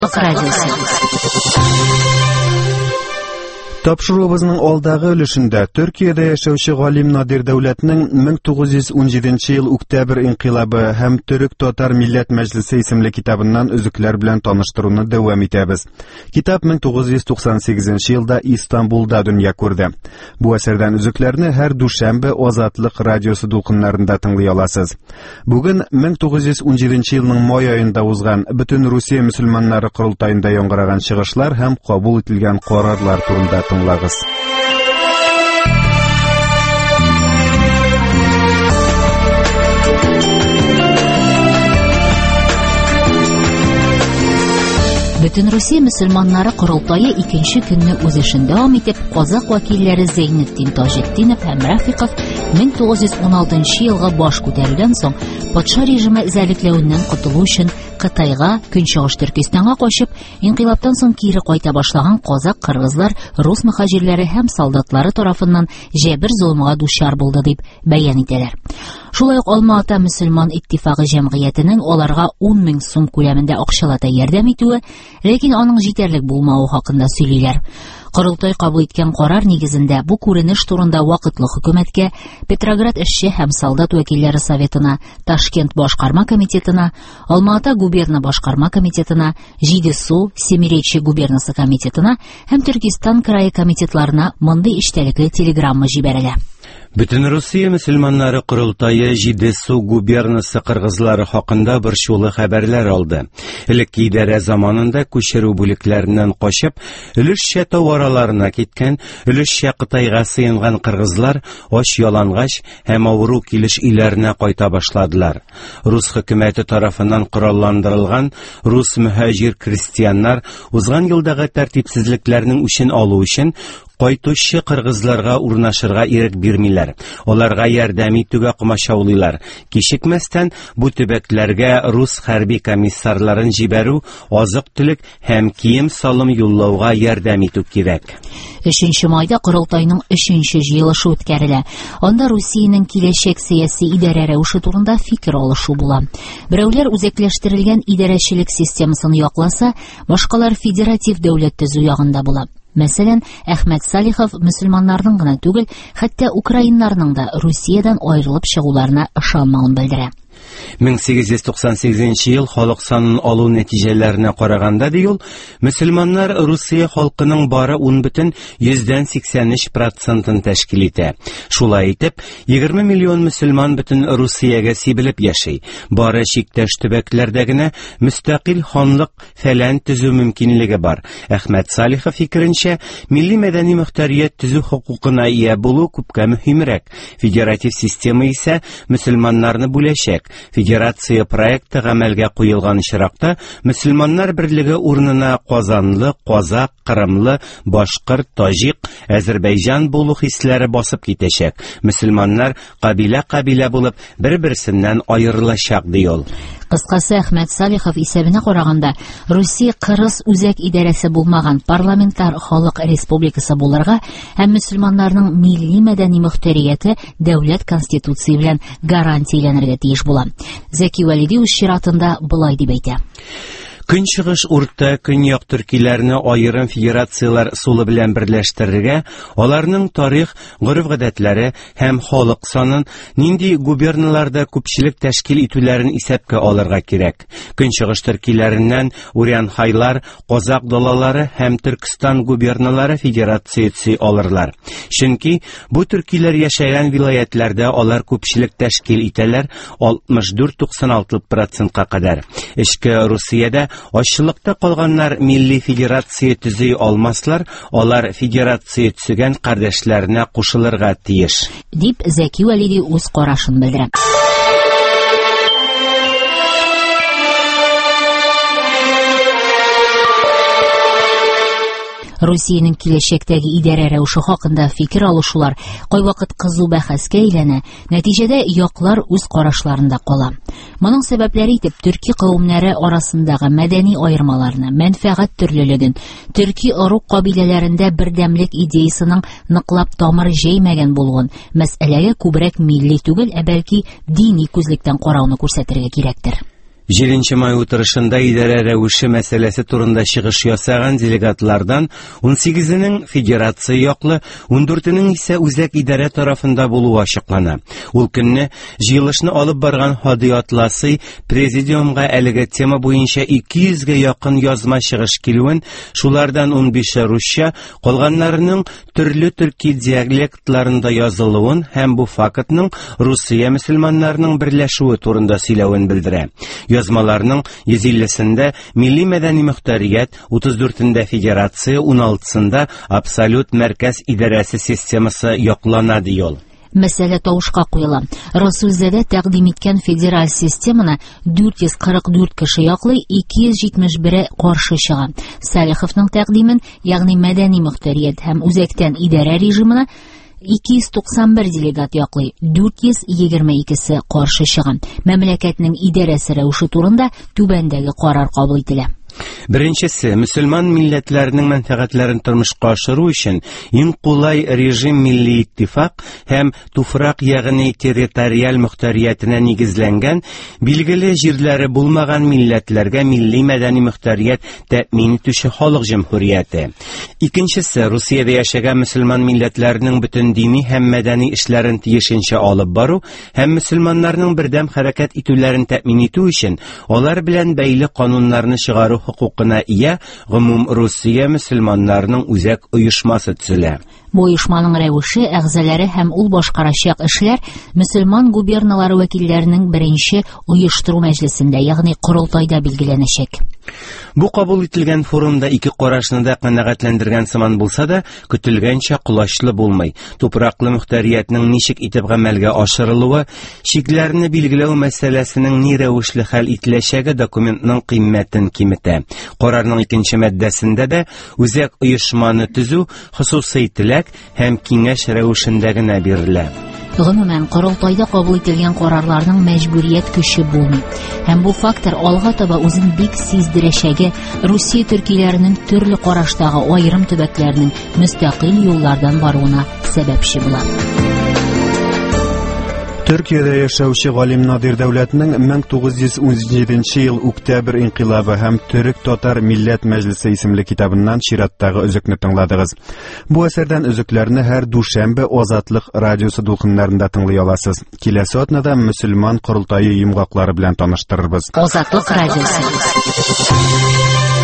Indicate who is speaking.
Speaker 1: Тапшыруыбызның алдагы өлешендә Төркиядә яшәүче галим Надир Дәүләтнең 1917 ел Октябрь инкыйлабы һәм Төрек-Татар милләт мәҗлесе исемле китабыннан өзекләр белән таныштыруны дәвам итәбез. Китап 1998 елда Истанбулда дөнья күрде. Бу әсәрдән өзекләрне һәр дүшәмбе Азатлык радиосы дулкыннарында тыңлый аласыз. Бүген 1917 елның май аенда узган Бөтен Русия мөселманнары корылтаенда яңгыраган чыгышлар һәм кабул ителгән карарлар турында тыңлагыз.
Speaker 2: Бөтен Русия мөселманнары корылтайы икенче көнне үз эшен дәвам итеп, Казак вәкилләре Зәйнетдин Таҗетдинов һәм Рафиков 1916 елга баш күтәрүдән соң патша режимы эзәрлекләвеннән котылу өчен Кытайга, Көнчыгыш Төркистанга качып, инкыйлабтан соң кире кайта башлаган казак, кыргызлар, рус мөхаҗирләре һәм солдатлары тарафыннан җәбер зулымга дучар булды дип бәян итәләр. Шулай ук Алма-Ата мөселман иттифагы җәмгыятенең аларга 10 мең сум күләмендә акчалата ярдәм итүе, ләкин аның җитәрлек булмавы хакында сөйлиләр. Корылтай кабул иткән карар нигезендә бу күренеш турында вакытлы хөкүмәткә, Петроград эшче һәм солдат вәкилләре советына, Ташкент башкарма комитетына, Алма-Ата губерна башкарма комитетына, Җидесу, Семиречи губернасы комитетына һәм Төркистан крае комитетларына мондый иштәлекле телеграмма җибәрелә.
Speaker 3: Бөтен Русия мөселманнары корылтайы Җидесу губернасы кыргызлары хакында борчулы хәбәрләр алды. Элекке идарә заманында күчерү бүлекләреннән качып, өлешчә товарларына киткән, өлешчә Кытайга сыенган кыргызлар ач ялангач һәм авыру килеш иләренә кайта башладылар. Рус хөкүмәте тарафыннан коралландырылган рус мөхаҗир крестьяннар узган елдагы тәртипсезлекләрнең үчен алу өчен кайтучы кыргызларга урнашырга ирек бирмиләр. Аларга ярдәм итүгә комачаулыйлар. Кичекмәстән бу төбәкләргә рус хәрби комиссарларын җибәрү, азык-төлек һәм кием-салым юллауга ярдәм итү кирәк.
Speaker 2: 3 майда Корылтайның 3нче җыелышы үткәрелә. Анда Русиянең киләчәк сәяси идарә рәвеше турында фикер алышу була. Берәүләр үзәкләштерелгән идарәчелек системасын якласа, башкалар федератив дәүләт төзү ягында була. Мәсәлән, Әхмәт Салихов мөселманнарның гына түгел, хәтта украиннарның да Русиядән аерылып чыгуларына ышанмавын белдерә.
Speaker 3: 1898 ел халык санын алу нәтиҗәләренә караганда ди ул, мөселманнар Русия халкының бары 10,83% тәшкил итә. Шулай итеп, 20 миллион мөселман бөтен Русиягә сибелеп яши. Бары чиктәш төбәкләрдә генә мөстәкыйль ханлык фәлән төзү мөмкинлеге бар. Әхмәт Салихов фикеренчә, милли мәдәни мөхтәрият төзү хукукына ия булу күпкә мөһимрәк. Федератив система исә мөселманнарны бүләчәк. Федерация проекты гамәлгә куелган чиракта мөселманнар берлеге урынына Казанлы, Казак, Кырымлы, Башкорт, Таҗик, Азәрбайҗан булу хисләре басып китәчәк. Мөселманнар кабилә булып бер-берсеннән аерылачак ди ул.
Speaker 2: Кыскасы, Әхмәт Салихов исәбенә караганда, Русия кырыс үзәк идарәсе булмаган парламентар халык республикасы булырга һәм мөселманнарның милли мәдәни мөхтәрияте дәүләт конституция белән гарантияләнергә тиеш була. Зәки Вәлиди үз чиратында былай дип әйтә.
Speaker 3: Көнчыгыш урта көньяк төркиләрне аерым федерациялар сулы белән берләштерергә, аларның тарих, гореф-гадәтләре һәм халык санын, нинди губерналарда күпчелек тәшкил итүләрен исәпкә алырга кирәк. Көнчыгыш төркиләреннән Урян-Хайлар, Казак далалары һәм Түркстан губерналары федерация алырлар. Чөнки бу төркиләр яшәгән вилаятләрдә алар күпчелек тәшкил итәләр 64-96% кадәр. Эчке Русиядә ачлыкта калганнар милли федерация төзи алмаслар, алар федерация төзегән кардәшләренә кушылырга тиеш.
Speaker 2: Дип Зәки Вәлиди үз карашын белдерә. Русиянең киләчәктәге идарә рәвеше хакында фикер алышулар кайвакыт кызу бәхәскә әйләнә, нәтиҗәдә яклар үз карашларында кала. Моның сәбәпләре итеп төрки кавымнары арасындагы мәдәни аермаларны, мәнфәгать төрлелеген, төрки орук кабиләләрендә бердәмлек идеясының ныклап тамыр җәймәгән булуын, мәсьәләгә күбрәк милли түгел, бәлки дини күзлектән карауны күрсәтергә кирәктер.
Speaker 3: 7 май утырышында идарә рәвеше мәсьәләсе турында чыгыш ясаган делегатлардан 18-нең федерация яклы, 14-нең исә үзәк идарә тарафында булуы ачыклана. Ул көнне җыелышны алып барган Хади Атласы президиумга әлеге тема буенча 200-гә якын язма чыгыш килүен, шулардан 15-е русча, калганнарының төрле төрки диалектларында язылуын һәм бу фактның Русия мөселманнарының берләшүе турында сөйләвен белдерә. Язмаларның 150-сендә милли мәдәни мөхтәрият, 34-ндә федерация, 16-сында абсолют мәркәз идарәсе системасы яклана ди ул.
Speaker 2: Мәсьәлә тавышка куела. Расулзәдә тәкъдим иткән федераль системаны 444 кеше яклый, 271 каршы чыга. Салиховның тәкъдимен, ягъни мәдәни мөхтәрият һәм үзәктән идарә режимына 291 делегат яклый, 422-се каршы чыга. Мәмләкәтнең идарәсе рәвеше турында түбәндәге карар кабул ителә.
Speaker 3: Беренчесе, мөселман милләтләренең мәнфәгатьләрен тормышка ашыру өчен иң кулай режим милли иттифак һәм туфрак, ягъни территориаль мөхтәриятенә нигезләнгән, билгеле җирләре булмаган милләтләргә милли мәдәни мөхтәрият тәэмин итүче халык җөмһүрияте. Икенчесе, Русиядә яшәгән мөселман милләтләренең бөтен дини һәм мәдәни эшләрен тиешенчә алып бару һәм мөселманнарның бердәм хәрәкәт итүләрен тәэмин итү өчен алар белән бәйле кануннарны чыгару хукукына ия гомум Русия мөселманнарының үзәк оешмасы төзелә.
Speaker 2: Бу оешманың рәвеше, әгъзалары һәм ул башкарачак эшләр мөселман губерналары вәкилләренең беренче оештыру мәҗлесендә, ягъни корылтайда билгеләнәчәк.
Speaker 3: Бу кабул ителгән форумда ике карашны да канәгатьләндергән сыман булса да, көтелгәнчә кулачлы булмый. Тупраклы мөхтәриятның ничек итеп гамәлгә ашырылуы, шикләрне билгеләү мәсьәләсенең ни рәвешле хәл ителәчәге документның кыйммәтен киметә. Карарның 2нче маддәсендә дә үзәк оешманы төзү хосусый теләк һәм киңәш рәвешендә генә бирелә.
Speaker 2: Гомумән, корылтайда кабул ителгән карарларның мәҗбүрият көче булмый. Һәм бу фактор алга таба үзен бик сиздерәчәге Русия төркиләренең төрле караштагы аерым төбәкләренең мөстәкыйль юллардан баруына сәбәпче була.
Speaker 1: Төркиядә яшәүче галим Надир Дәүләтнең 1917 ел Октябрь инкыйлабы һәм Төрек-Татар милләт мәҗлесе исемле китабыннан чираттагы өзекне тыңладыгыз. Бу әсәрдән өзекләрне һәр дүшәмбе Азатлык радиосы дулкыннарында тыңлый аласыз. Киләсе атнада мөселман корылтайы йомгаклары белән таныштырырбыз.
Speaker 2: Азатлык радиосы.